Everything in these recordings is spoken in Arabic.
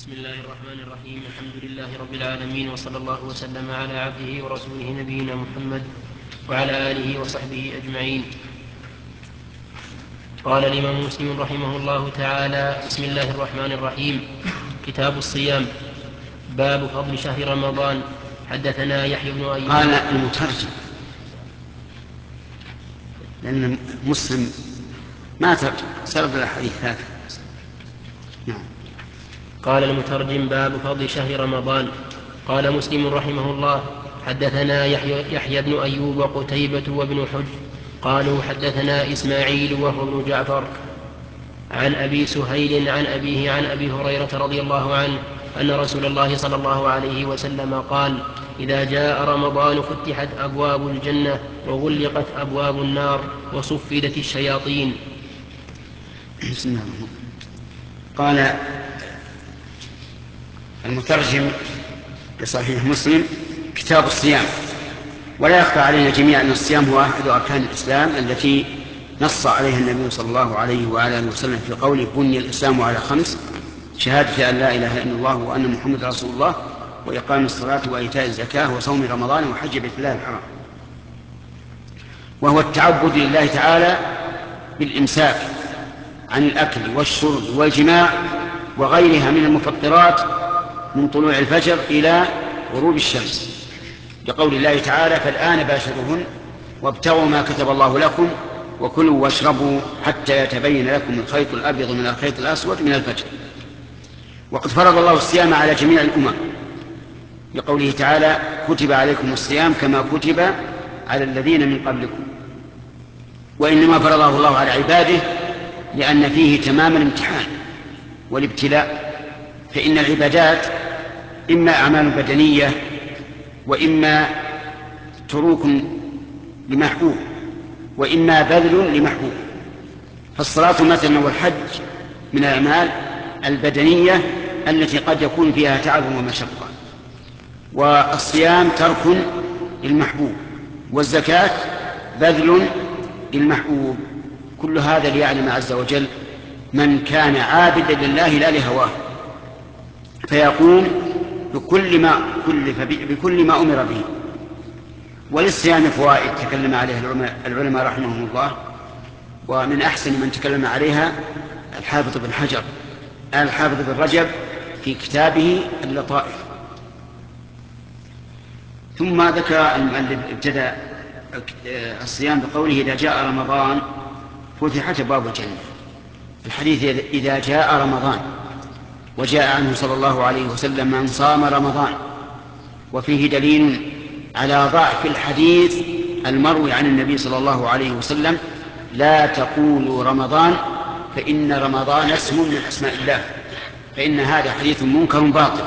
بسم الله الرحمن الرحيم. الحمد لله رب العالمين، وصلى الله وسلم على عبده ورسوله نبينا محمد وعلى آله وصحبه أجمعين. قال الإمام مسلم رحمه الله تعالى: بسم الله الرحمن الرحيم. كتاب الصيام. باب فضل شهر رمضان. حدثنا يحيى بن أيوب. قال المترجم لأن مسلم ما ترجم سرد الحديث هذا. نعم. قال المترجم: باب فضل شهر رمضان. قال مسلم رحمه الله: حدثنا يحيى بن أيوب وقتيبة وابن حجر قالوا حدثنا إسماعيل وهو ابن جعفر عن أبي سهيل عن أبيه عن أبي هريرة رضي الله عنه أن رسول الله صلى الله عليه وسلم قال: إذا جاء رمضان فتحت أبواب الجنة وغلقت أبواب النار وصفدت الشياطين. بسم الله. قال المترجم لصحيح مسلم: كتاب الصيام. ولا يخفى علينا جميعا أن الصيام هو أحد أركان الإسلام التي نص عليها النبي صلى الله عليه وعلى آله وسلم في قوله: بني الإسلام على 5: شهادة أن لا إله إلا الله وأن محمد رسول الله، وإقام الصلاة وإيتاء الزكاة وصوم رمضان وحج بيت الله الحرام. وهو التعبد لله تعالى بالإمساك عن الأكل والشرب والجماع وغيرها من المفطرات من طلوع الفجر إلى غروب الشمس، لقول الله تعالى: فالآن باشروهن وابتغوا ما كتب الله لكم وكلوا واشربوا حتى يتبين لكم الخيط الأبيض من الخيط الأسود من الفجر. وقد فرض الله الصيام على جميع الأمم، لقوله تعالى: كتب عليكم الصيام كما كتب على الذين من قبلكم. وإنما فرضه الله على عباده لأن فيه تمام الامتحان والابتلاء، فإن العبادات إما أعمال بدنية وإما تروك لمحبوب وإما بذل لمحبوب. فالصلاة مثلا والحج من الأعمال البدنية التي قد يكون فيها تعب ومشقة، والصيام ترك للمحبوب، والزكاة بذل للمحبوب. كل هذا ليعلم عز وجل من كان عابدا لله لا لهواه، فيقوم بكل ما كلف بكل ما أمر به. وللصيام فوائد تكلم عليها العلماء رحمهم الله، ومن أحسن من تكلم عليها الحافظ بن حجر الحافظ بن رجب في كتابه اللطائف. ثم ذكر المؤلف ابتدأ الصيام بقوله: إذا جاء رمضان فتحت أبواب الجنة. الحديث إذا جاء رمضان، وجاء عنه صلى الله عليه وسلم: من صام رمضان. وفيه دليل على ضعف الحديث المروي عن النبي صلى الله عليه وسلم: لا تقولوا رمضان فإن رمضان اسم من أسماء الله، فإن هذا حديث منكر باطل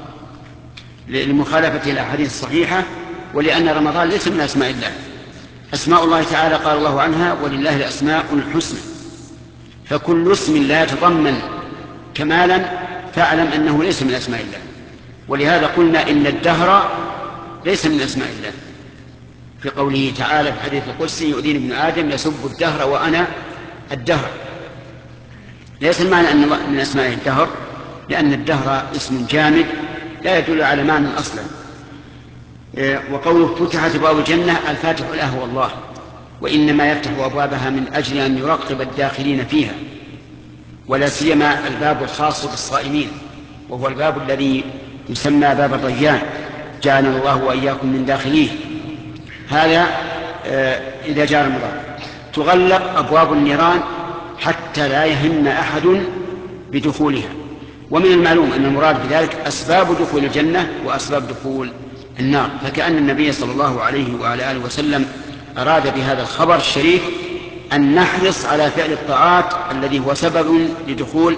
لمخالفة الأحاديث الصحيحة، ولأن رمضان ليس من أسماء الله. أسماء الله تعالى قال الله عنها: ولله الأسماء الحسنى. فكل اسم لا يتضمن كمالا فاعلم أنه ليس من أسماء الله. ولهذا قلنا إن الدهر ليس من أسماء الله، في قوله تعالى في حديث القدسي: يؤذيني ابن آدم يسب الدهر وأنا الدهر. ليس المعنى أن من أسماء الدهر، لأن الدهر اسم جامد لا يدل على معنى أصلا. وقوله فتحت أبواب الجنة، الفاتح له هو الله، وإنما يفتح أبوابها من أجل أن يراقب الداخلين فيها، ولا سيما الباب الخاص بالصائمين، وهو الباب الذي يسمى باب الريان، جعلنا الله وإياكم من داخليه. هذا إذا جاء رمضان. تغلق أبواب النيران حتى لا يهم أحد بدخولها. ومن المعلوم أن المراد بذلك أسباب دخول الجنة وأسباب دخول النار. فكأن النبي صلى الله عليه وعلى آله وسلم أراد بهذا الخبر الشريف أن نحرص على فعل الطاعات الذي هو سبب لدخول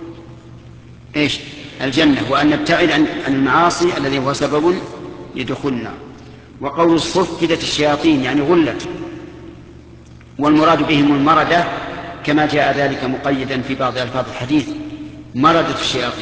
الجنة، وأن نبتعد عن المعاصي الذي هو سبب لدخول النار. وقول صفدت الشياطين يعني غلت، والمراد بهم المردة كما جاء ذلك مقيدا في بعض ألفاظ الحديث: مردة الشياطين،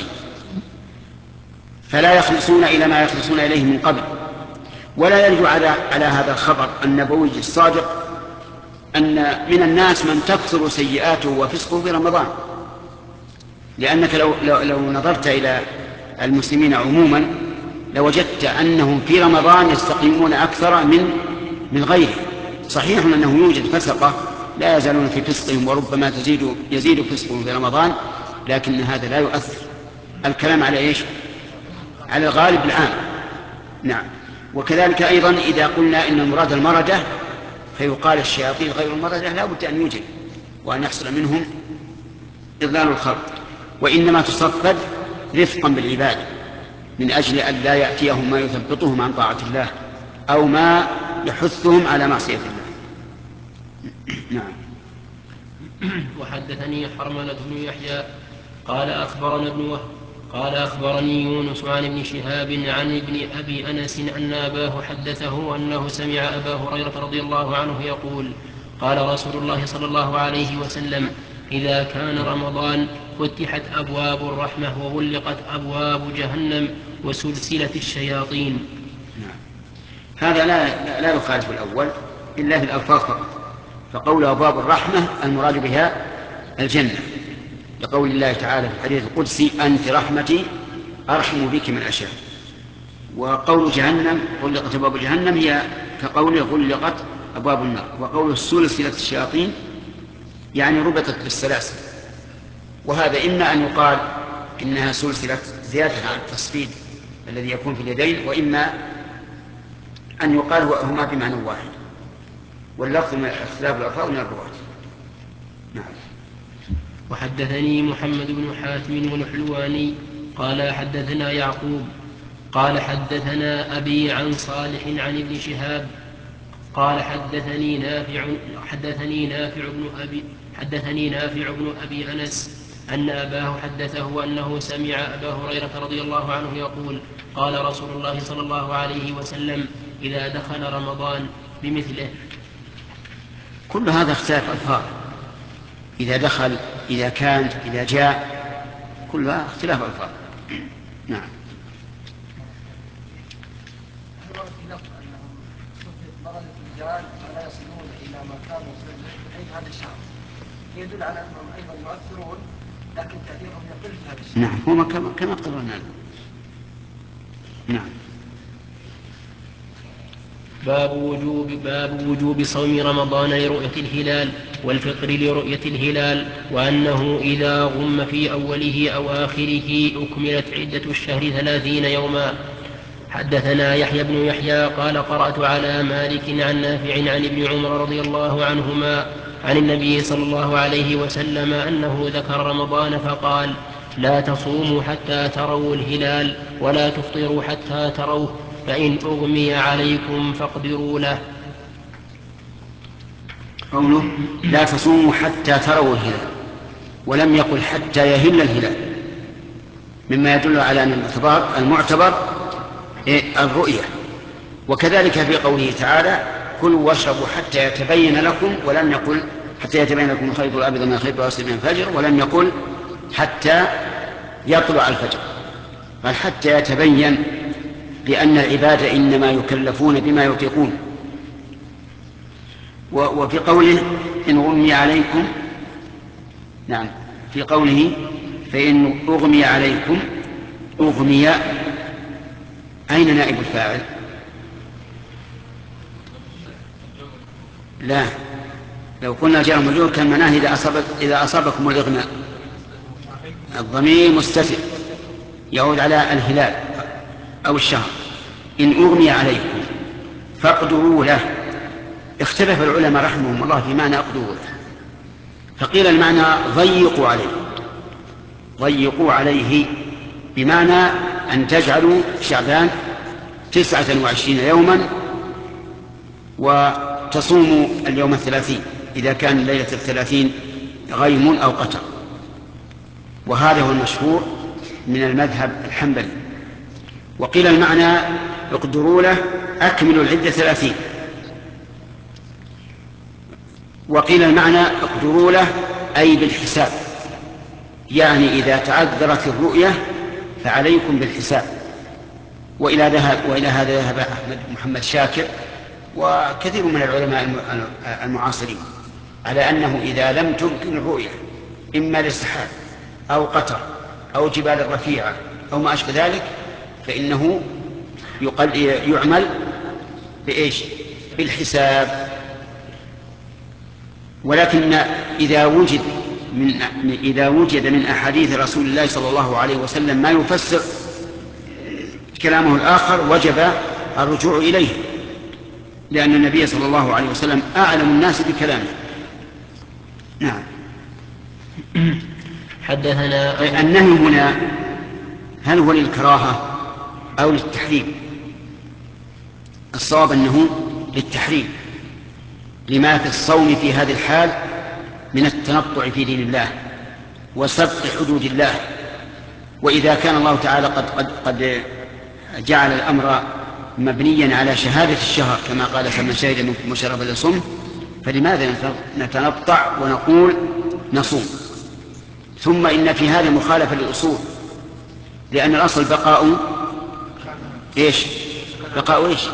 فلا يخلصون إلى ما يخلصون إليه من قبل. ولا يرجع على هذا الخبر النبوي الصادق أن من الناس من تكثر سيئاته وفسقه في رمضان، لأنك لو نظرت إلى المسلمين عموما لوجدت أنهم في رمضان يستقيمون أكثر من غيره. صحيح أنه يوجد فسقة لا يزالون في فسقهم وربما يزيد فسقهم في رمضان، لكن هذا لا يؤثر. الكلام على إيش؟ على الغالب العام. نعم. وكذلك أيضا إذا قلنا إن المراد المردة فيقال الشياطين غير المردة لا بد أن يوجد وأن يحصل منهم إضلال الخلق، وإنما تصفد رفقا بالعباد من أجل أن لا يأتيهم ما يثبطهم عن طاعة الله أو ما يحثهم على معصية الله. نعم. وحدثني حرملة بن يحيى قال أخبرنا ابن وهب قال أخبرني يونس عن ابن شهاب عن ابن أبي أنس أن أباه حدثه أنه سمع أبا هريرة رضي الله عنه يقول قال رسول الله صلى الله عليه وسلم إذا كان رمضان فتحت أبواب الرحمة وغلقت أبواب جهنم وسلسلة الشياطين. نعم. هذا لا يخالف الأول إلا في الألفاظ فقط. فقول أبواب الرحمة المراد بها الجنة، لقول الله تعالى في الحديث القدسي أنت رحمتي أرحم بك من أشاء. وقول جهنم غلقت أبواب جهنم هي كقوله غلقت أبواب النار. وقول سلسلة الشياطين يعني ربطت بالسلاسل، وهذا إما أن يقال إنها سلسلة زيادة عن التصفيد الذي يكون في اليدين، وإما أن يقال هما بمعنى واحد، واللفظ من اختلاف الألفاظ من الرواة. نعم. وحدثني محمد بن حاتم والحلواني قال حدثنا يعقوب قال حدثنا أبي عن صالح عن ابن شهاب قال حدثني نافع بن أبي أنس أن أباه حدثه أنه سمع أبا هريرة رضي الله عنه يقول قال رسول الله صلى الله عليه وسلم إذا دخل رمضان بمثله. كل هذا اختلاف ألفاظ، إذا دخل، إذا كان، إذا جاء، كلها اختلاف ألفاظ. نعم. ولا يصلون إلى ما كانوا في هذا الشهر يدل على أنهم أيضا يؤثرون، لكن تأثيرهم يقل في هذا الشهر. نعم، هو كما قررنا. نعم. باب وجوب صوم رمضان لرؤية الهلال والفطر لرؤية الهلال، وأنه إذا غم في أوله أو آخره أكملت عدة الشهر 30 يوما. حدثنا يحيى بن يحيى قال قرأت على مالك عن نافع عن ابن عمر رضي الله عنهما عن النبي صلى الله عليه وسلم أنه ذكر رمضان فقال لا تصوموا حتى تروا الهلال ولا تفطروا حتى تروه فإن أغمي عليكم فاقدروا له. قوله لا تصوموا حتى تروا الهلال ولم يقل حتى يهل الهلال، مما يدل على أن المعتبر الرؤية. وكذلك في قوله تعالى كلوا واشربوا حتى يتبين لكم، ولم يقل حتى يتبين لكم الخيط الأبيض من الخيط الأسود من الفجر، ولم يقل حتى يطلع الفجر، بل حتى يتبين، لأن العباد إنما يكلفون بما يطيقون. وفي قوله إن غمي عليكم، نعم، في قوله فإن أغمي عليكم، أغمي أين نائب الفاعل؟ لا، لو قلنا جار مجرور كان معناه إذا أصابكم الإغماء. الضمير مستتر يعود على الهلال أو الشهر. إن أغمي عليكم فاقدروا له. اختلف العلماء رحمهم الله في معنى اقدروا له، فقيل المعنى ضيقوا عليه بمعنى أن تجعلوا شعبان 29 يوما وتصوموا اليوم 30 إذا كان ليلة 30 غيم أو قتر. وهذا هو المشهور من المذهب الحنبلي. وقيل المعنى اقدروا له أكملوا العدة 30. وقيل المعنى اقدروا له أي بالحساب، يعني إذا تعذرت الرؤية فعليكم بالحساب. وإلى هذا ذهب أحمد محمد شاكر وكثير من العلماء المعاصرين على أنه إذا لم تمكن الرؤية إما للسحاب أو قطر أو جبال رفيعة أو ما أشبه ذلك فإنه يعمل بإيش؟ بالحساب. ولكن إذا وجد من أحاديث رسول الله صلى الله عليه وسلم ما يفسر كلامه الآخر وجب الرجوع إليه، لأن النبي صلى الله عليه وسلم أعلم الناس بكلامه. نعم. حدثنا النهي هنا هل هو للكراهة أو للتحريم؟ الصواب أنه للتحريم، لما في الصوم في هذه الحال من التنطع في دين الله وسبق حدود الله. وإذا كان الله تعالى قد جعل الأمر مبنيا على شهادة الشهر كما قال فمن شهد منكم الشهر فليصم، فلماذا نتنطع ونقول نصوم؟ ثم إن في هذا مخالفة للأصول، لأن الأصل بقاء إيش؟ بقاء إيش؟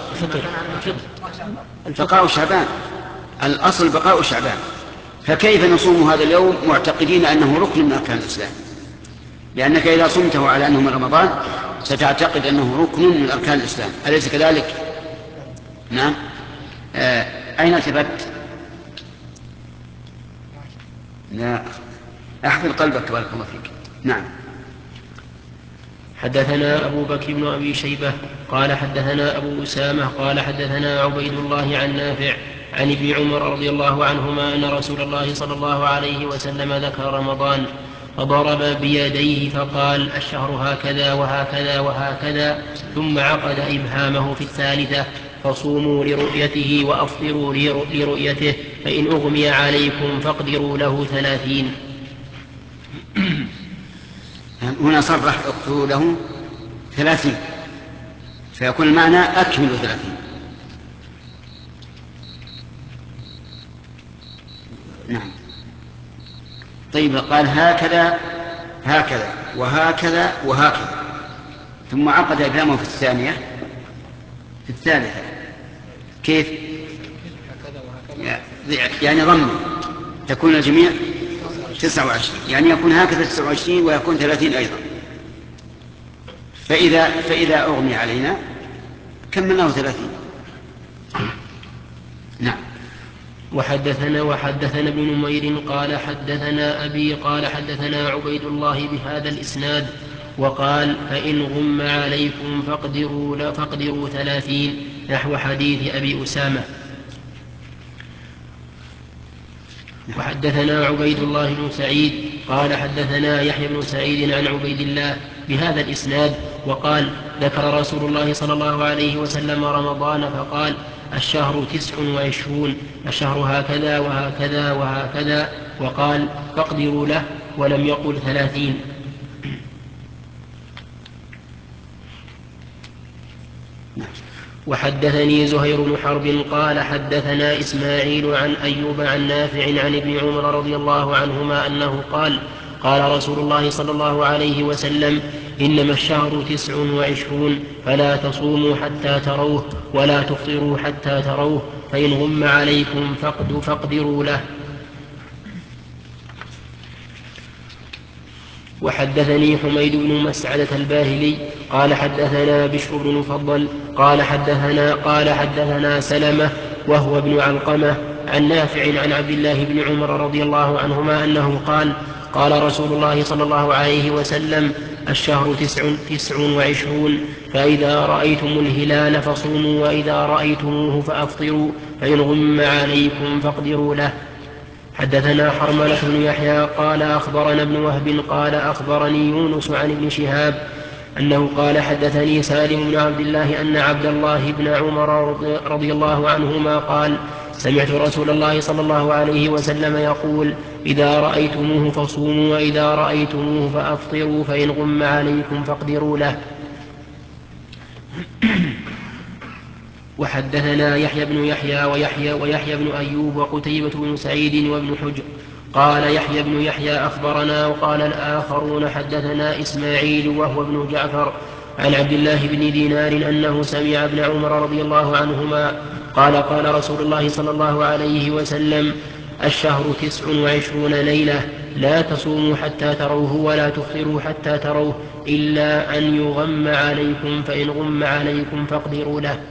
بقاء شعبان. الأصل بقاء شعبان، فكيف نصوم هذا اليوم معتقدين أنه ركن من أركان الإسلام؟ لأنك إذا صمته على أنه من رمضان ستعتقد أنه ركن من أركان الإسلام، أليس كذلك؟ نعم. أين ثبت؟ لا، احفظ قلبك بارك الله فيك. نعم. حدثنا أبو بكر بن أبي شيبة قال حدثنا أبو أسامة قال حدثنا عبيد الله عن نافع عن ابن عمر رضي الله عنهما أن رسول الله صلى الله عليه وسلم ذكر رمضان فضرب بيديه فقال الشهر هكذا وهكذا وهكذا، ثم عقد إبهامه في الثالثة فصوموا لرؤيته وأفطروا لرؤيته، فإن أغمي عليكم فاقدروا له 30. هنا صرح اقتلوا له 30، فيكون المعنى أكملوا 30. نعم. طيب، قال هكذا هكذا وهكذا وهكذا، ثم عقد إبهامه في الثانية في الثالثة. كيف؟ يعني ضم تكون الجميع 29، يعني يكون هكذا 29 ويكون 30 أيضا. فإذا أغمي علينا كملناه 30. نعم. وحدثنا ابن نمير قال حدثنا أبي قال حدثنا عبيد الله بهذا الإسناد وقال فإن غم عليكم فاقدروا 30 نحو حديث أبي أسامة. وحدثنا عبيد الله بن سعيد قال حدثنا يحيى بن سعيد عن عبيد الله بهذا الإسناد وقال ذكر رسول الله صلى الله عليه وسلم رمضان فقال الشهر 29، الشهر هكذا وهكذا وهكذا، وقال فاقدروا له ولم يقل 30. وحدثني زهير بن حرب قال حدثنا إسماعيل عن أيوب عن نافع عن ابن عمر رضي الله عنهما أنه قال قال رسول الله صلى الله عليه وسلم إنما الشهر 29 فلا تصوموا حتى تروه ولا تفطروا حتى تروه، فإن غم عليكم فاقدروا له. وحدثني حميد بن مسعدة الباهلي قال حدثنا بشر بن مفضل قال حدثنا سلمة وهو ابن علقمة عن نافع عن عبد الله بن عمر رضي الله عنهما أنه قال قال رسول الله صلى الله عليه وسلم الشهر 29، فإذا رأيتم الهلال فصوموا وإذا رأيتموه فأفطروا، فإن غم عليكم فاقدروا له. حدثنا حرملة بن يحيى قال أخبرنا ابن وهب قال أخبرني يونس عن ابن شهاب أنه قال حدثني سالم بن عبد الله أن عبد الله بن عمر رضي الله عنهما قال سمعت رسول الله صلى الله عليه وسلم يقول إذا رأيتموه فصوموا وإذا رأيتموه فأفطروا، فإن غم عليكم فاقدروا له. وحدثنا يحيى بن يحيى ويحيى بن أيوب وقتيبة بن سعيد وابن حجر قال يحيى بن يحيى أخبرنا، وقال الآخرون حدثنا إسماعيل وهو ابن جعفر عن عبد الله بن دينار أنه سمع ابن عمر رضي الله عنهما قال قال رسول الله صلى الله عليه وسلم الشهر 29 ليلة لا تصوموا حتى تروه ولا تفطروا حتى تروه إلا أن يغم عليكم فإن غم عليكم فاقدروا له.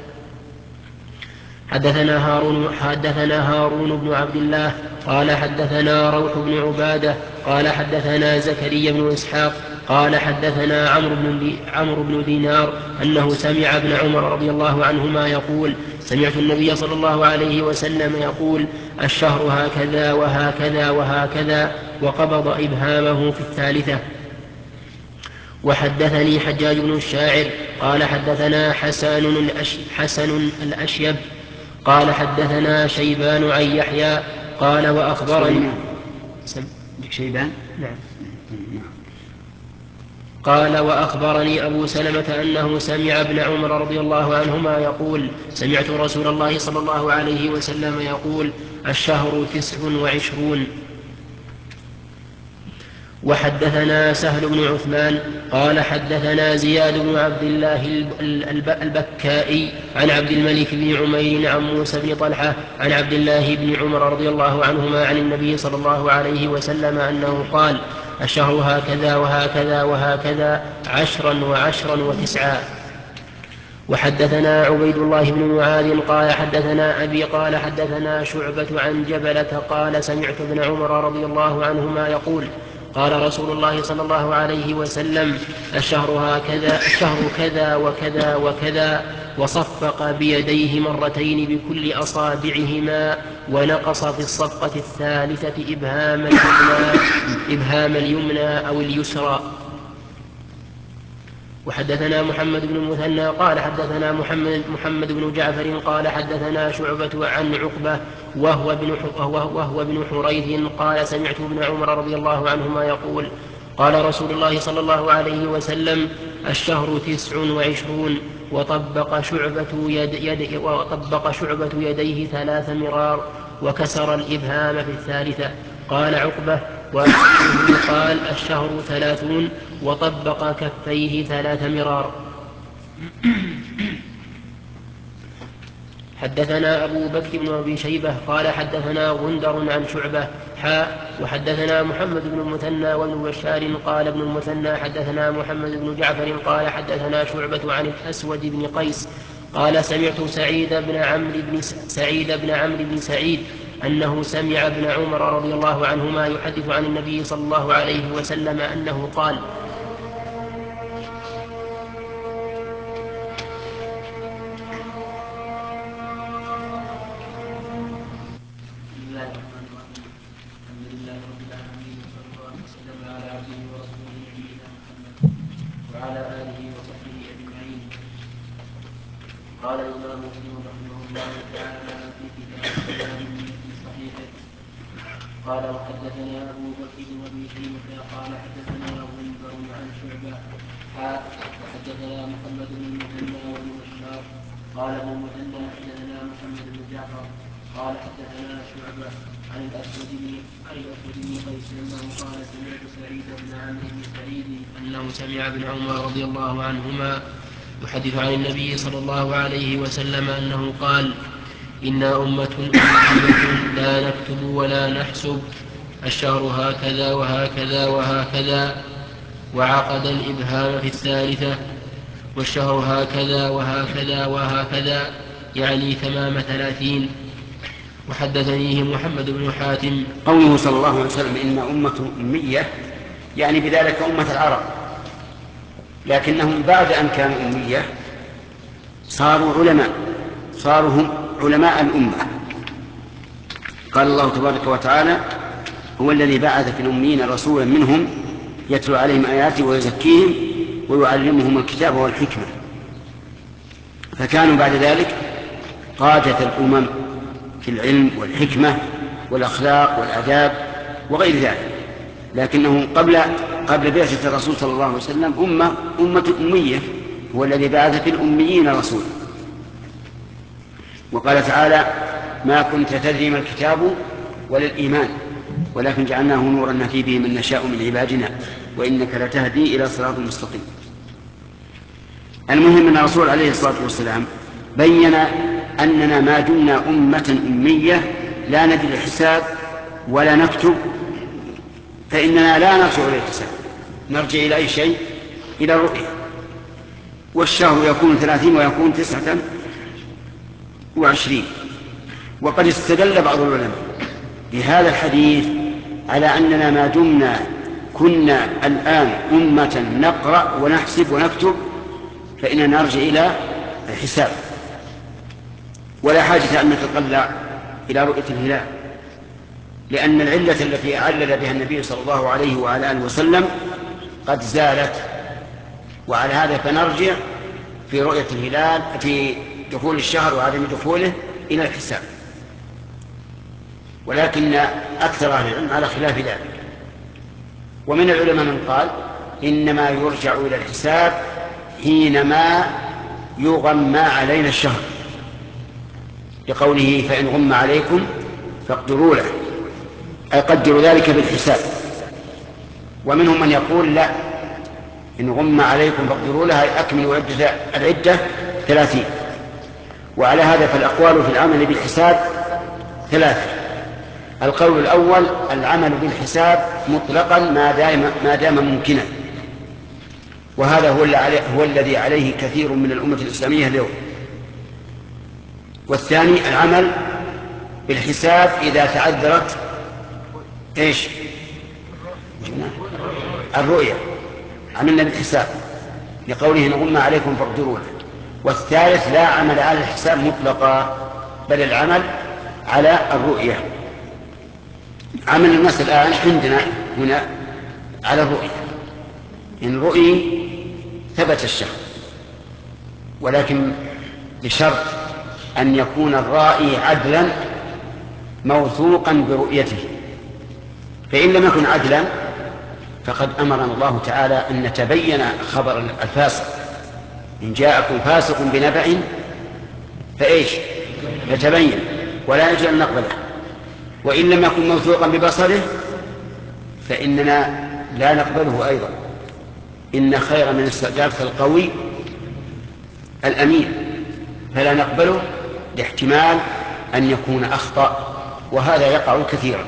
حدثنا هارون بن عبد الله قال حدثنا روح بن عبادة قال حدثنا زكريا بن إسحاق قال حدثنا عمرو بن دينار أنه سمع ابن عمر رضي الله عنهما يقول سمعت النبي صلى الله عليه وسلم يقول الشهر هكذا وهكذا وهكذا وقبض إبهامه في الثالثة. وحدثني حجاج بن الشاعر قال حدثنا حسن الأشيب قال حدثنا شيبان عن يحيى قال وأخبرني شيبان نعم قال وأخبرني أبو سلمة أنه سمع ابن عمر رضي الله عنهما يقول سمعت رسول الله صلى الله عليه وسلم يقول الشهر 29. وحدثنا سهل بن عثمان قال حدثنا زياد بن عبد الله البكائي عن عبد الملك بن عمير عن موسى بن طلحة عن عبد الله بن عمر رضي الله عنهما عن النبي صلى الله عليه وسلم أنه قال الشهر هكذا وهكذا وهكذا 10 و10 و9. وحدثنا عبيد الله بن معاذ قال حدثنا أبي قال حدثنا شعبة عن جبلة قال سمعت ابن عمر رضي الله عنهما يقول قال رسول الله صلى الله عليه وسلم الشهر كذا وكذا وكذا وصفق بيديه مرتين بكل أصابعهما ونقص في الصفقة الثالثة إبهام اليمنى أو اليسرى. وحدثنا محمد بن المثنى قال حدثنا محمد بن جعفر قال حدثنا شعبة عن عقبة وهو بن حريث قال سمعت ابن عمر رضي الله عنهما يقول قال رسول الله صلى الله عليه وسلم الشهر 29 وطبق شعبة يديه 3 مرار وكسر الإبهام في الثالثة. قال عقبة قال الشهر 30 وطبق كفيه 3 مرار. حدثنا أبو بكر بن أبي شيبة قال حدثنا غندر عن شعبة وحدثنا محمد بن المثنى وابن بشار قال ابن المثنى حدثنا محمد بن جعفر قال حدثنا شعبة عن الأسود بن قيس قال سمعت سعيد بن عمرو بن سعيد أنه سمع ابن عمر رضي الله عنهما يحدث عن النبي صلى الله عليه وسلم أنه قال وعلى آله وصحبه أجمعين. قال الإمام مسلم رحمه الله تعالى في كتاب صحيحه قال وحدثنا أبو بكر بن أبي شيبة قال حدثنا غندر عن شعبة وحدثنا محمد بن المثنى وابن بشار قال ابن المثنى حدثنا محمد بن جعفر قال حدثنا شعبة عن الأسود بن قيس أنه قال سمعت سعيد بن عمرو بن سعيد أنه سمع ابن عمر رضي الله عنهما يحدث عن النبي صلى الله عليه وسلم أنه قال إنا أمة لا نكتب ولا نحسب الشهر هكذا وهكذا وهكذا وعقد الإبهام في الثالثة والشهر هكذا وهكذا وهكذا يعني تمام 30. وحدثنيه محمد بن حاتم قوله صلى الله عليه وسلم إن أمة أمية يعني بذلك أمة العرب، لكنهم بعد أن كانوا أمية صاروا هم علماء الأمة. قال الله تبارك وتعالى هو الذي بعث في الأميين رسولا منهم يتلو عليهم آياته ويزكيهم ويعلمهم الكتاب والحكمة، فكانوا بعد ذلك قادة الأمم في العلم والحكمة والأخلاق والآداب وغير ذلك. لكنهم قبل بعثة الرسول صلى الله عليه وسلم أمة أمية، هو الذي بعث في الأميين رسولا. وقال تعالى ما كنت تدري ما الكتاب ولا الإيمان ولكن جعلناه نورا نهدي به من نشاء من عبادنا وإنك لتهدي إلى صراط مستقيم. المهم أن الرسول عليه الصلاة والسلام بين أننا ما دمنا أمة أمية لا ندري الحساب ولا نكتب فإننا لا نرجع إلى الحساب، نرجع إلى أي شيء؟ إلى الرؤية. والشهر يكون 30 ويكون 29. وقد استدل بعض العلماء بهذا الحديث على أننا ما دمنا كنا الآن أمة نقرأ ونحسب ونكتب فإننا نرجع إلى الحساب، ولا حاجة أن نتطلع إلى رؤية الهلال، لأن العلة التي علل بها النبي صلى الله عليه وعلى آله وسلم قد زالت. وعلى هذا فنرجع في رؤية الهلال في دخول الشهر وعدم دخوله إلى الحساب. ولكن أكثر أهل العلم على خلاف ذلك. ومن العلماء من قال إنما يرجع إلى الحساب حينما يغمى علينا الشهر، لقوله فإن غم عليكم فاقدروا له، أي قدروا ذلك بالحساب. ومنهم من يقول لا، إن غم عليكم فاقدروا له أي أكملوا العدة 30. وعلى هذا فالأقوال في العمل بالحساب 3. القول الأول العمل بالحساب مطلقا ما دام ممكنا، وهذا هو الذي عليه كثير من الأمة الإسلامية اليوم. والثاني العمل بالحساب إذا تعذرت إيش؟ الرؤية، عملنا بالحساب لقوله نغم عليكم فاقدروا له. والثالث لا عمل على الحساب مطلقا، بل العمل على الرؤية. عمل الناس الآن عندنا هنا على الرؤية، إن رؤي ثبت الشهر، ولكن بشرط أن يكون الرائي عدلا موثوقا برؤيته. فإن لم يكن عدلا فقد أمرنا الله تعالى أن نتبين خبر الفاسق، إن جاءكم فاسق بنبأ فإيش؟ نتبين ولا يجوز أن نقبله. وإن لم يكن موثوقا ببصره فإننا لا نقبله أيضا. إن خير من استئجارة القوي الأمين، فلا نقبله لاحتمال أن يكون أخطأ، وهذا يقع كثيرا.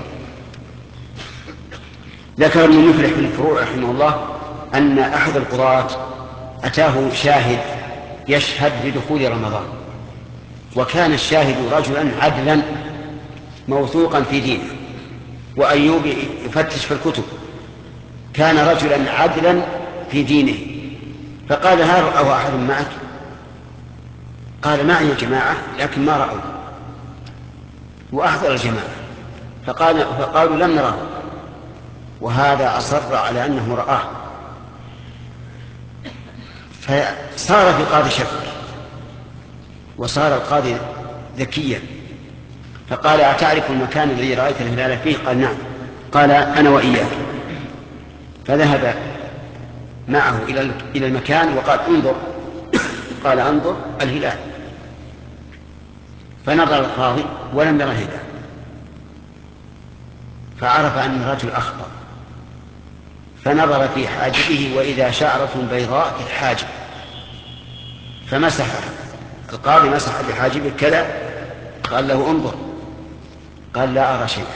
ذكر ابن مفلح في الفروع رحمه الله أن أحد القضاة أتاه شاهد يشهد بدخول رمضان، وكان الشاهد رجلا عدلا موثوقا في دينه. وأيوب يفتش في الكتب، كان رجلا عدلا في دينه. فقال هل رأوا أحد معك؟ قال معي يا جماعة لكن ما رأوا. وأحضر الجماعة فقالوا لم نراه، وهذا أصر على أنه رآه. فصار في القاضي شك، وصار القاضي ذكيا، فقال أتعرف المكان الذي رأيت الهلال فيه؟ قال نعم. قال أنا وإياك. فذهب معه إلى المكان وقال انظر. قال انظر الهلال. فنظر القاضي ولم ير الهلال، فعرف أن الرجل أخطأ، فنظر في حاجبه وإذا شعرة بيضاء في الحاجب، فمسح القاضي، مسح بحاجبه كذا. قال له انظر، قال لا أرى شيئا.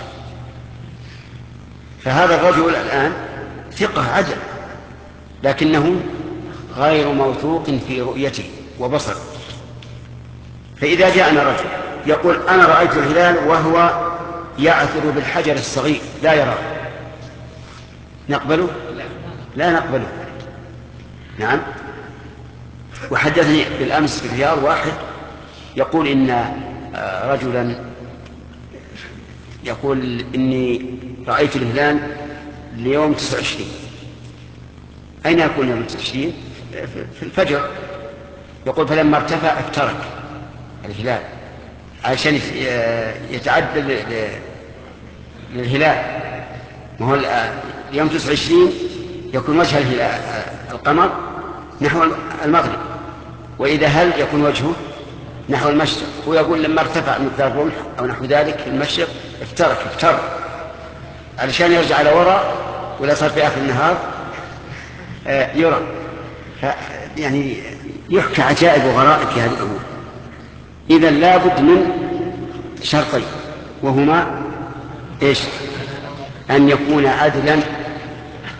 فهذا الرجل الآن ثقة عدل، لكنه غير موثوق في رؤيته وبصره. فإذا جاءنا رجل يقول أنا رأيت الهلال وهو يعثر بالحجر الصغير لا يراه، نقبله؟ لا نقبله. نعم. وحدثني بالأمس في الرياض واحد يقول إن رجلا يقول إني رأيت الهلال ليوم 29. أين يكون يوم 29؟ في الفجر. يقول فلما ارتفع افترق الهلال عشان يتعدل للهلال. ما هو يوم 29 يكون وجه القمر نحو المغرب، وإذا هل يكون وجهه نحو المشرق. ويقول لما ارتفع مقدار الرمح أو نحو ذلك في المشرق افتر علشان يرجع على وراء، ولا صار في آخر النهار يرى. يعني يحكى عجائب وغرائب في هذه الأمور. إذا لابد من شرطين، وهما إيش؟ أن يكون عدلا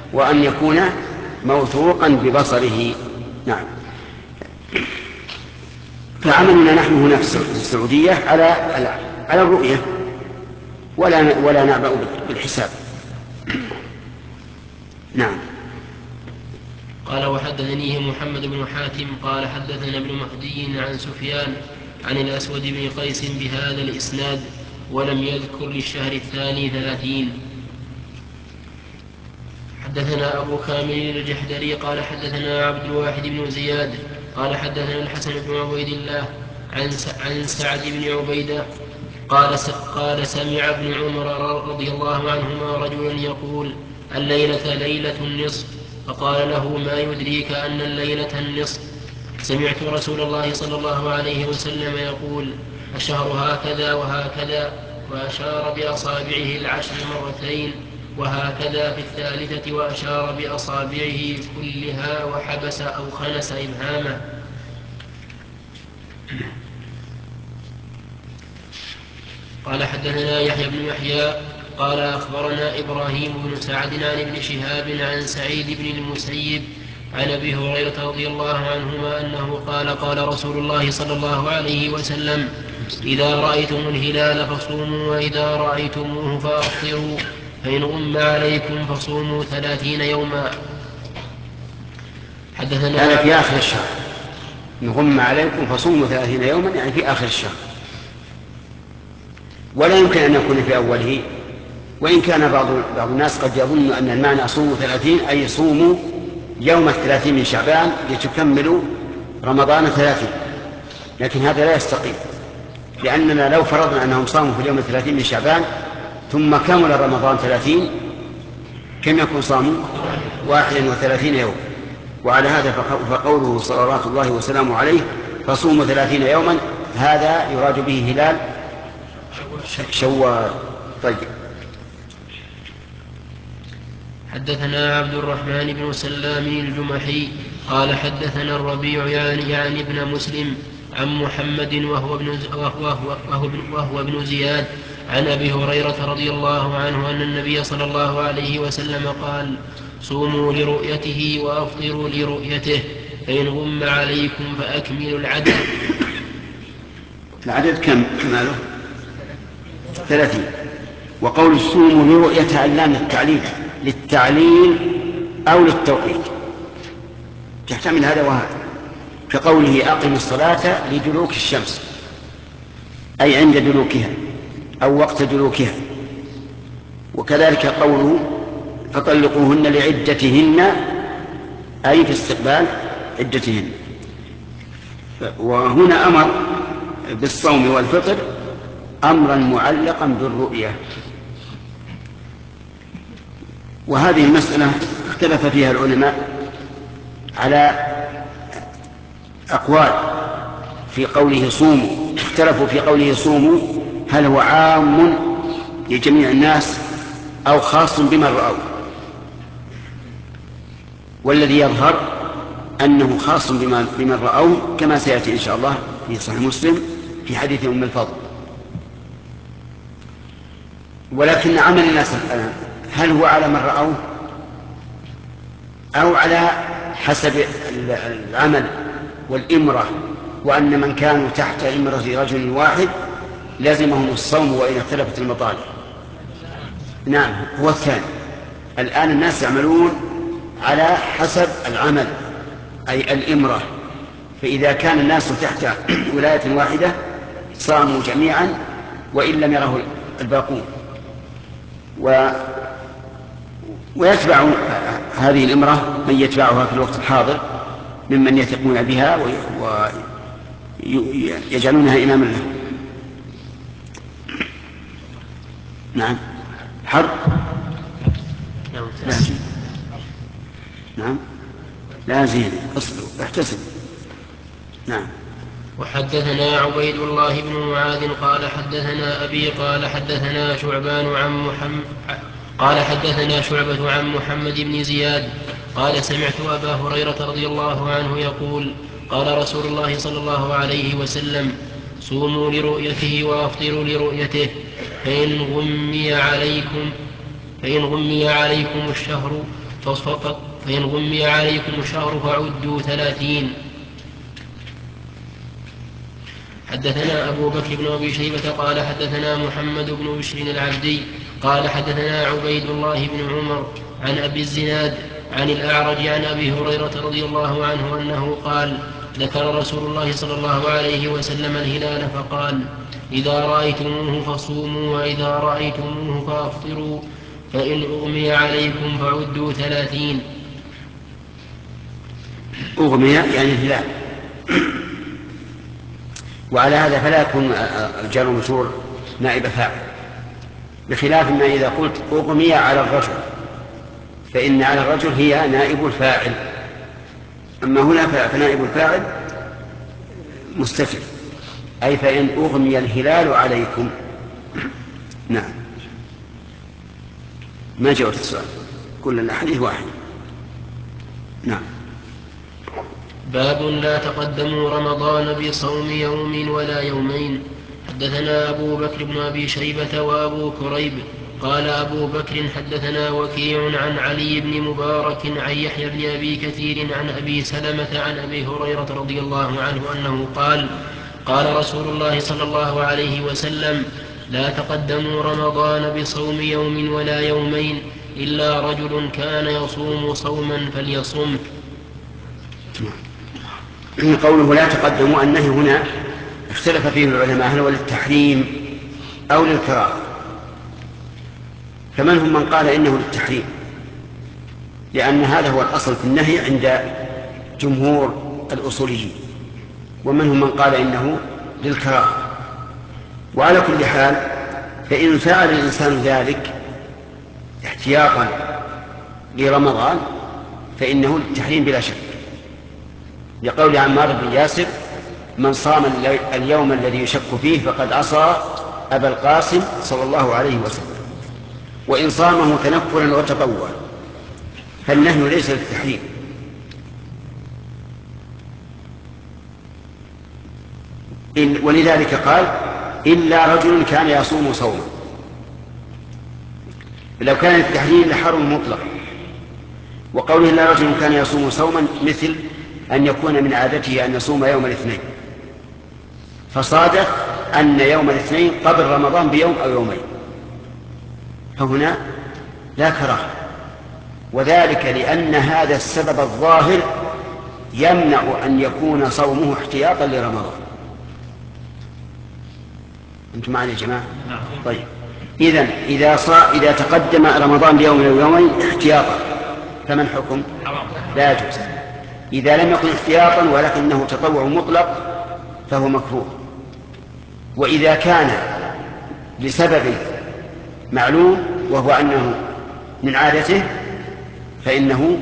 وأن يكون موثوقا ببصره. نعم. فعملنا نحن هنا في السعودية على الرؤية، ولا نعبأ بالحساب. نعم. قال وحدثنيه محمد بن حاتم قال حدثنا ابن مهدي عن سفيان عن الأسود بن قيس بهذا الإسناد ولم يذكر للشهر الثاني 30. حدثنا أبو كامل الجحدري قال حدثنا عبد الواحد بن زياد قال حدثنا الحسن بن عبيد الله عن سعد بن عبيدة قال سمع ابن عمر رضي الله عنهما رجلا يقول الليلة ليلة النصف، فقال له ما يدريك أن الليلة النصف؟ سمعت رسول الله صلى الله عليه وسلم يقول الشهر هكذا وهكذا، وأشار بأصابعه العشر مرتين، وهكذا في الثالثة وأشار بأصابعه كلها وحبس أو خنس إبهامه. قال حدثنا يحيى بن يحيى قال أخبرنا إبراهيم بن سعد عن ابن شهاب عن سعيد بن المسيب عن أبي هريرة رضي الله عنهما أنه قال قال رسول الله صلى الله عليه وسلم إذا رأيتم الهلال فصوموا، وإذا رأيتموه فأفطروا، فإن غم عليكم فصوموا 30 يوما. حدثنا هذا في آخر الشهر، إن غم عليكم فصوموا 30 يوما، يعني في آخر الشهر، ولا يمكن أن يكون في أوله، وإن كان بعض الناس قد يظن أن المعنى صوموا 30 أي صوموا يوم 30 من شعبان لتكملوا رمضان 30، لكن هذا لا يستقيم، لأننا لو فرضنا أنهم صاموا في اليوم 30 من شعبان ثم كمل رمضان 30 كم يكون صاموا 31 يوم، وعلى هذا فقوله صلوات الله وسلامه عليه فصوموا 30 يوما هذا يراد به هلال شوال. طيب. حدثنا عبد الرحمن بن سلام الجمحي قال حدثنا الربيع يعني ابن مسلم عن محمد وهو ابن زياد عن أبي هريرة رضي الله عنه أن النبي صلى الله عليه وسلم قال صوموا لرؤيته وأفطروا لرؤيته، فإن غم عليكم فأكملوا العدد. العدد كم كماله 30. وقول صوموا لرؤيته اللام للتعليل أو للتوقيت، تحتمل هذا وهذا، كقوله أقم الصلاة لدلوك الشمس أي عند دلوكها أو وقت دلوكها، وكذلك قوله فطلقوهن لعدتهن أي في استقبال عدتهن. وهنا أمر بالصوم والفطر أمرا معلقا بالرؤية، وهذه المسألة اختلف فيها العلماء على أقوال في قوله صوموا. اختلفوا في قوله صوموا هل هو عام لجميع الناس أو خاص بمن رأوا، والذي يظهر أنه خاص بمن رأوا كما سيأتي إن شاء الله في صحيح مسلم في حديث أم الفضل. ولكن عمل الناس الآن هل هو على من رأوا أو على حسب العمل والإمرة، وأن من كانوا تحت إمرة رجل واحد لازمهم الصوم وإن اختلفت المطالب. نعم هو الثاني. الآن الناس يعملون على حسب العمل أي الإمرة، فإذا كان الناس تحت ولاية واحدة صاموا جميعا وإن لم يره الباقون، ويتبع هذه الإمرة من يتبعها في الوقت الحاضر ممن يثقون بها ويجعلونها إماما له. نعم حرب لازم. نعم لازم اصبروا احتسب. نعم. وحدثنا عبيد الله بن معاذ قال حدثنا أبي قال حدثنا شعبة عن محمد بن زياد قال سمعت أبا هريرة رضي الله عنه يقول قال رسول الله صلى الله عليه وسلم صوموا لرؤيته وأفطروا لرؤيته، فإن غمي عليكم الشهر فإن غمي عليكم الشهر فعدوا 30. حدثنا أبو بكر بن أبي شيبة قال حدثنا محمد بن بشر العبدي قال حدثنا عبيد الله بن عمر عن أبي الزناد عن الأعرج عن أبي هريرة رضي الله عنه أنه قال ذكر رسول الله صلى الله عليه وسلم الهلال فقال إذا رأيتموه فصوموا وإذا رأيتموه فأفطروا فإن أغمي عليكم فعدوا 30. أغمي يعني الهلال، وعلى هذا فلا يكون الجار والمجرور نائب فاعل، بخلاف ما إذا قلت أغمي على الرجل فإن على الرجل هي نائب الفاعل، أما هنا فنائب الفاعل مستتر، أي فإن أغمي الهلال عليكم. نعم، ما جاءت السؤال، كل الحديث واحد. نعم. باب لا تقدموا رمضان بصوم يوم ولا يومين. حدثنا أبو بكر بن أبي شيبة وأبو كريب قال أبو بكر حدثنا وكيع عن علي بن مبارك عن يحيى بن أبي كثير عن أبي سلمة عن أبي هريرة رضي الله عنه أنه قال قال رسول الله صلى الله عليه وسلم لا تقدموا رمضان بصوم يوم ولا يومين إلا رجل كان يصوم صوما فليصمه. قوله لا تقدموا، النهي هنا اختلف فيه العلماء هل هو للتحريم أو للكراهة، فمنهم من قال إنه للتحريم لأن هذا هو الأصل في النهي عند جمهور الأصوليين، ومنهم من قال إنه للكراهة. وعلى كل حال فإن فعل الإنسان ذلك احتياطا لرمضان فإنه للتحريم بلا شك، لقول عمار بن ياسر من صام اليوم الذي يشك فيه فقد عصى أبا القاسم صلى الله عليه وسلم، وإن صامه تنفلا وتطوعا فالنهي ليس للتحريم. ولذلك قال إلا رجل كان يصوم صوما، لو كان التحريم لحرم مطلق، وقوله إلا رجل كان يصوم صوما مثل أن يكون من عادته أن يصوم يوم الاثنين، فصادف أن يوم الاثنين قبل رمضان بيوم أو يومين، فهنا لا كراهة، وذلك لأن هذا السبب الظاهر يمنع أن يكون صومه احتياطا لرمضان. أنتم معنا يا جماعة؟ طيب، إذا تقدم رمضان بيوم أو يومين احتياطا فمن حكم؟ لا يجوز. إذا لم يكن احتياطا ولكنه تطوع مطلق فهو مكروه. وإذا كان لسبب معلوم وهو أنه من عادته فإنه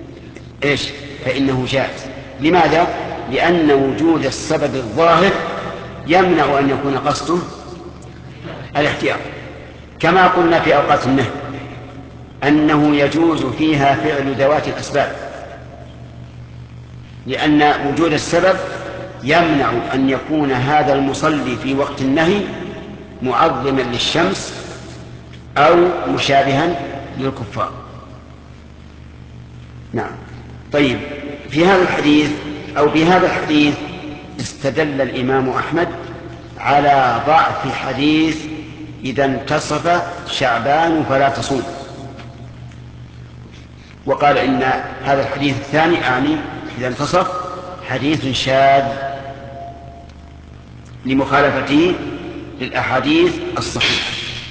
جائز. لماذا؟ لأن وجود السبب الظاهر يمنع أن يكون قصده الاحتياط، كما قلنا في أوقات النهي أنه يجوز فيها فعل ذوات الأسباب، لأن وجود السبب يمنع أن يكون هذا المصلي في وقت النهي معظما للشمس أو مشابها للكفار. نعم. طيب، في هذا الحديث استدل الإمام أحمد على ضعف حديث إذا انتصف شعبان فلا تصوم، وقال إن هذا الحديث الثاني إذا انتصف حديث شاذ لمخالفته للأحاديث الصحيحة.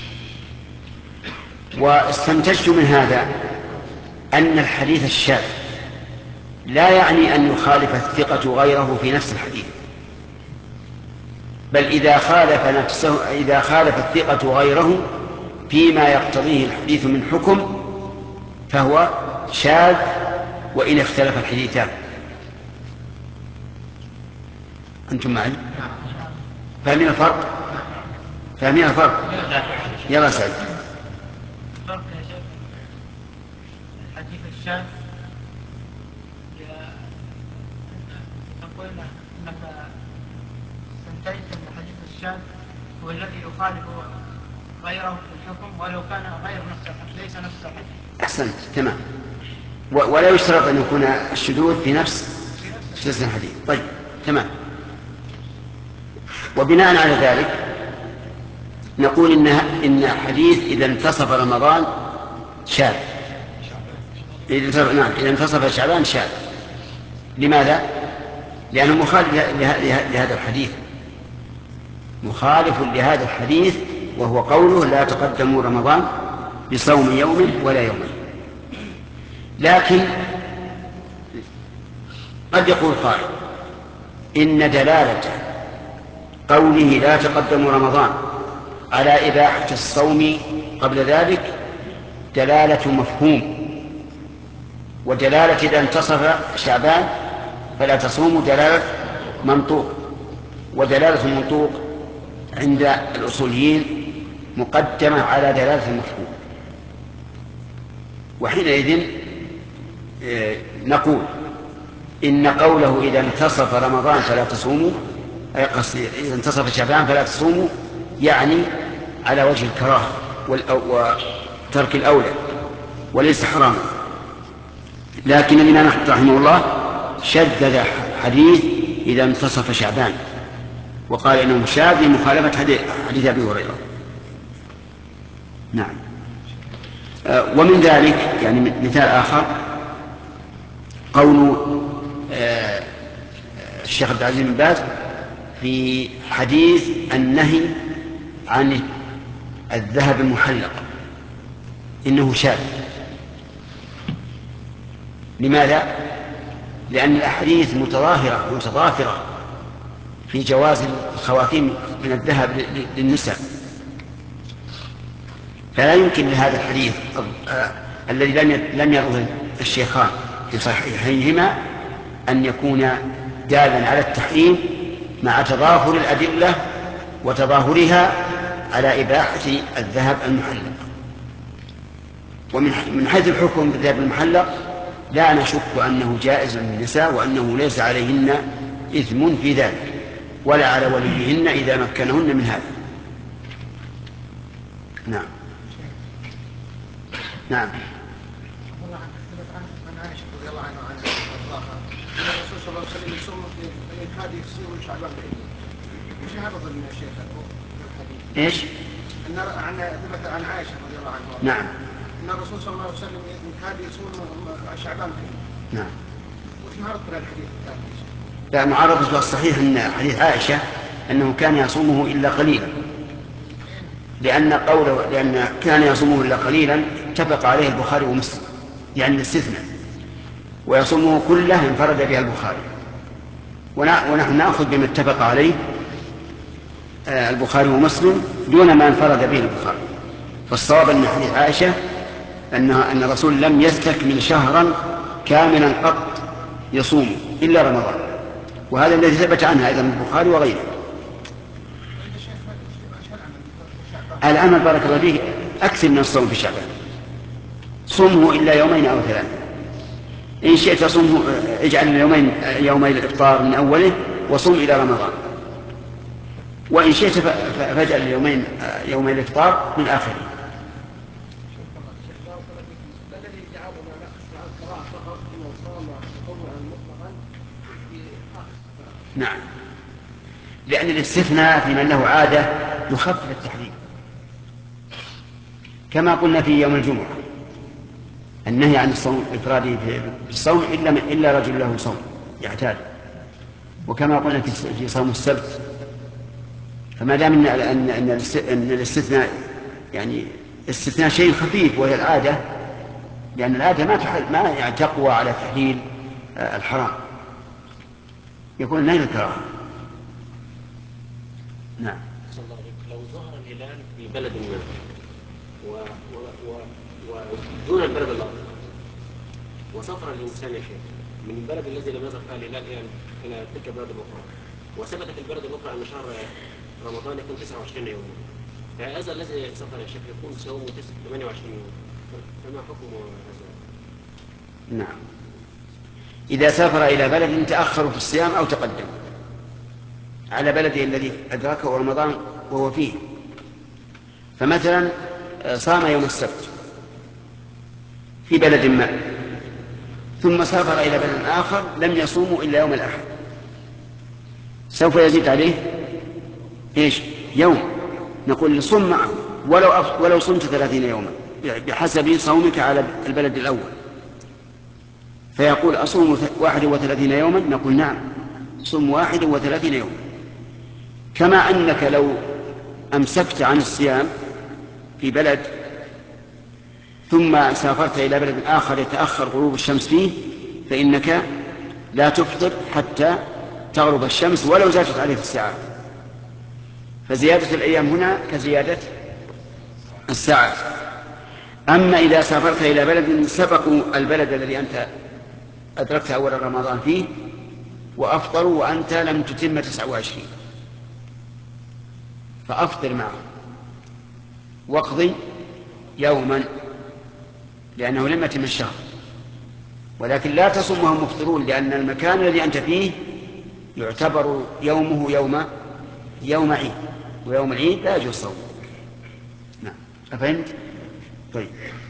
واستنتجت من هذا أن الحديث الشاذ لا يعني أن يخالف الثقة غيره في نفس الحديث، بل إذا خالف الثقة غيره فيما يقتضيه الحديث من حكم فهو شاذ وإن اختلف الحديثان. أنتم معي؟ فاهمين الفرق؟ يلا سعيد. الفرق يا شيخ الحديث الشاذ تقول انك استنتجت ان الحديث الشاذ هو الذي يخالف غيره في الحكم ولو كان غير نفس الحديث ليس نفس الحديث. أحسنت، تمام. ولا يشترط أن يكون الشذوذ في نفس الحديث. طيب تمام. وبناء على ذلك نقول إن حديث إذا انتصف رمضان شاذ. إذا انتصف شعبان شاذ. لماذا؟ لأنه مخالف لهذا الحديث، مخالف لهذا الحديث، وهو قوله لا تقدموا رمضان بصوم يوم ولا يومين. لكن قد يقول قائل إن دلالة قوله لا تقدموا رمضان على إباحة الصوم قبل ذلك دلالة مفهوم، ودلالة إذا انتصف شعبان فلا تصوموا دلالة منطوق، ودلالة المنطوق عند الأصوليين مقدمة على دلالة المفهوم. وحينئذ نقول إن قوله إذا انتصف رمضان فلا تصوموا، أي قصد إذا انتصف شعبان فلا تصوموا، يعني على وجه الكراهة وترك الأولى وليس حراما. لكن الإمام أحمد رحمه الله شدد حديث إذا انتصف شعبان وقال إنه شاذ لمخالفة حديث أبي هريرة. نعم. ومن ذلك يعني مثال آخر قول الشيخ عبد العزيز بن باز في حديث النهي عن الذهب المحلق إنه شاذ. لماذا؟ لأن الأحاديث متضافرة في جواز الخواتيم من الذهب للنساء، فلا يمكن لهذا الحديث الذي لم يروه الشيخان في صحيحيهما أن يكون دالا على التحريم مع تضافر الأدلة وتظاهرها على إباحة الذهب المحلق. ومن حيث الحكم بالذهب المحلق لا نشك أنه جائز للنساء وأنه ليس عليهن إثم في ذلك ولا على وليهن إذا مكنهن من هذا. نعم. نعم. عن عائشة رضي الله عنها أن الرسول صلى الله عليه وسلم يصوم من هذه السور شعبان كله. وش هذا ظن يا شيخ الحديث؟ إيش؟ أن ثبت عن عائشة رضي الله عنها. نعم. أن الرسول صلى الله عليه وسلم من هذه يصوم شعبان كله. نعم. وش معرض من الحديث الثاني؟ لا، معرض الصحيح أن حديث عائشة أنه كان يصومه إلا قليلا، لأن كان يصومه إلا قليلا اتفق عليه البخاري ومسلم، يعني الاستثناء، ويصومه كله انفرد بها البخاري، ونحن نأخذ بما اتفق عليه البخاري ومسلم دون ما انفرد به البخاري. فالصواب أن حديث عائشة أن الرسول لم يستكمل شهرا كاملا قط يصوم إلا رمضان، وهذا الذي ثبت عنها أيضا البخاري وغيره. العمل بارك الله فيه أكثر من الصوم في شعبان، صومه إلا يومين أو ثلاثة، إن شئت صومه اجعل يومي الإفطار من أوله وصوم إلى رمضان، وإن شئت فاجعل يومي الإفطار من آخره. نعم، لأن الاستثناء في من له عادة يخفف التحريم، كما قلنا في يوم الجمعة النهي عن الصوم إفراده بالصوم إلا رجل له صوم يعتاد، وكما قلنا في صوم السبت. فما دام أن الاستثناء يعني استثناء شيء خفيف وهي العادة، لأن العادة ما يعني تقوى على تحليل الحرام، يكون النهي الكراهة. نعم. لو ظهر الهلال في بلد ما ودون البلد الآخر وسافر الإنسان يا شيخ من البلد الذي لم يظهر فيها الهلال إلى تلك البلد الأخرى، وثبت في البلد الأخرى أن شهر رمضان يكون 29 يوما، فهذا الذي سافر يا شيخ يكون صومه 28 يوم، فما حكم هذا؟ نعم، إذا سافر إلى بلد تأخر في الصيام أو تقدم على بلده الذي أدركه رمضان وهو فيه، فمثلا صام يوم السبت في بلد ما ثم سافر إلى بلد آخر لم يصوموا إلا يوم الأحد، سوف يزيد عليه إيش؟ يوم. نقول صم معه ولو صمت 30 يوما بحسب صومك على البلد الأول. فيقول أصوم 31 يوما، نقول نعم صم 31 يوما. كما أنك لو أمسكت عن الصيام في بلد ثم سافرت إلى بلد آخر يتأخر غروب الشمس فيه، فإنك لا تفطر حتى تغرب الشمس ولو زادت عليه الساعات. فزيادة الأيام هنا كزيادة الساعات. أما إذا سافرت إلى بلد سبقوا البلد الذي أنت أدركت أول رمضان فيه وأفطروا وأنت لم تتم 29، فأفطر معه واقضي يوما لأنه لم يتم الشهر، ولكن لا تصم وهم مفطرون، لأن المكان الذي أنت فيه يعتبر يومه يوم عيد، ويوم العيد لا يجوز صوم. نعم، أفهمت؟ طيب.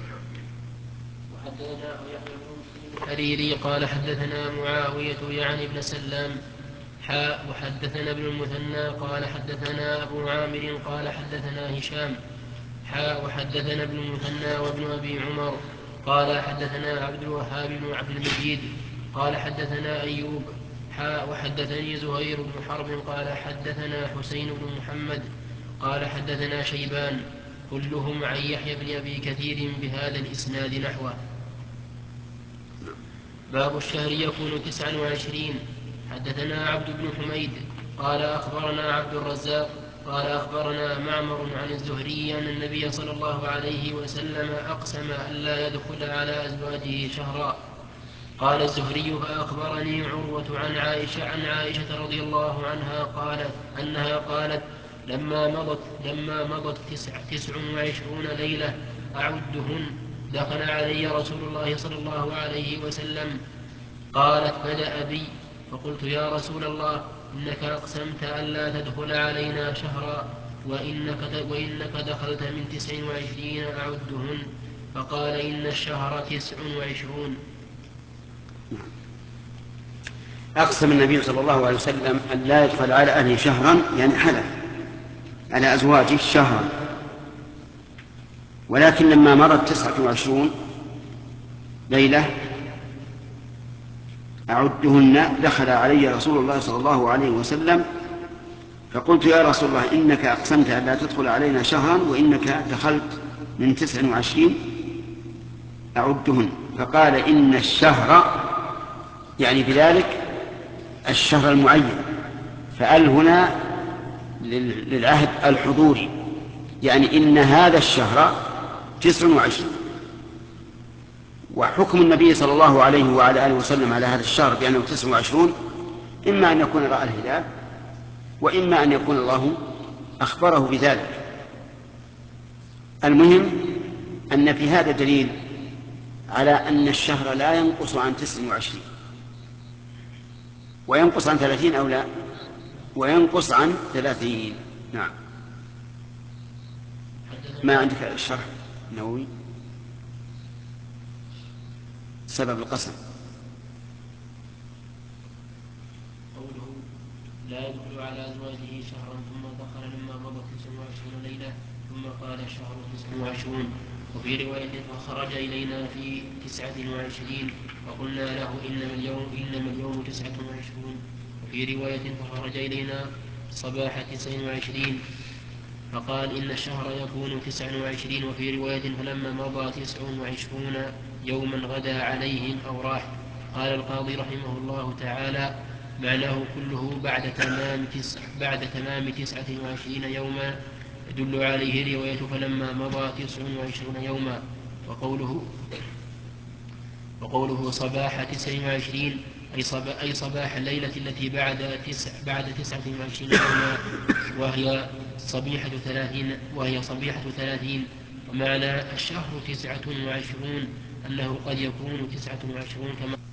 وحدثنا يحيى بن الحريري قال حدثنا معاوية يعني ابن سلام وحدثنا ابن المثنى قال حدثنا أبو عامر قال حدثنا هشام وحدثنا ابن المثنى وابن أبي عمر قال حدثنا عبد الوهاب بن عبد المجيد قال حدثنا أيوب وحدثني زهير بن حرب قال حدثنا حسين بن محمد قال حدثنا شيبان كلهم عن يحيى بن أبي كثير بهذا الإسناد نحوه. باب الشهر يكون 29. حدثنا عبد بن حميد قال أخبرنا عبد الرزاق قال أخبرنا معمر عن الزهري أن النبي صلى الله عليه وسلم أقسم ألا يدخل على أزواجه شهرا. قال الزهري فأخبرني عروة عن عائشة رضي الله عنها أنها قالت لما مضت 29 ليلة أعدهن دخل علي رسول الله صلى الله عليه وسلم. قالت بدأ بي فقلت يا رسول الله إنك أقسمت ألا تدخل علينا شهرا وإنك دخلت من 29 أعدهن. فقال إن الشهر 29. أقسم النبي صلى الله عليه وسلم أن لا يدخل على أهله شهرا، يعني حلف على أزواجه شهرا، ولكن لما مرت 29 ليلة أعدهن دخل علي رسول الله صلى الله عليه وسلم. فقلت يا رسول الله إنك أقسمت أن لا تدخل علينا شهرا وإنك دخلت من 29 أعدهن. فقال إن الشهر، يعني بذلك الشهر المعين، فأل هنا للعهد الحضوري، يعني إن هذا الشهر 29. وحكم النبي صلى الله عليه وعلى آله وسلم على هذا الشهر بأنه 29 إما أن يكون رأى الهلال وإما أن يكون الله أخبره بذلك. المهم أن في هذا دليل على أن الشهر لا ينقص عن 29، وينقص عن 30 أو لا، وينقص عن 30. نعم. ما عندك الشرح النووي سبب القسم؟ قوله لا يدخل على أزواجه شهرا ثم دخل لما مضت 29 ليلة ثم قال الشهر 29. وفي رواية فخرج إلينا في 29 وقلنا له إنما اليوم 29. وفي رواية فخرج إلينا صباح 29 فقال إن الشهر يكون 29. وفي رواية فلما مضى 29 يوما غدا عليهم أو راح. قال القاضي رحمه الله تعالى معناه كله بعد تمام 29 يوما، يدل عليه رواية فلما مضى 29 يوما. وقوله صباح 29 أي صباح الليلة التي بعد 29 يوما وهي صبيحة 30. ومعنى الشهر 29 أنه قد يكون 29 كما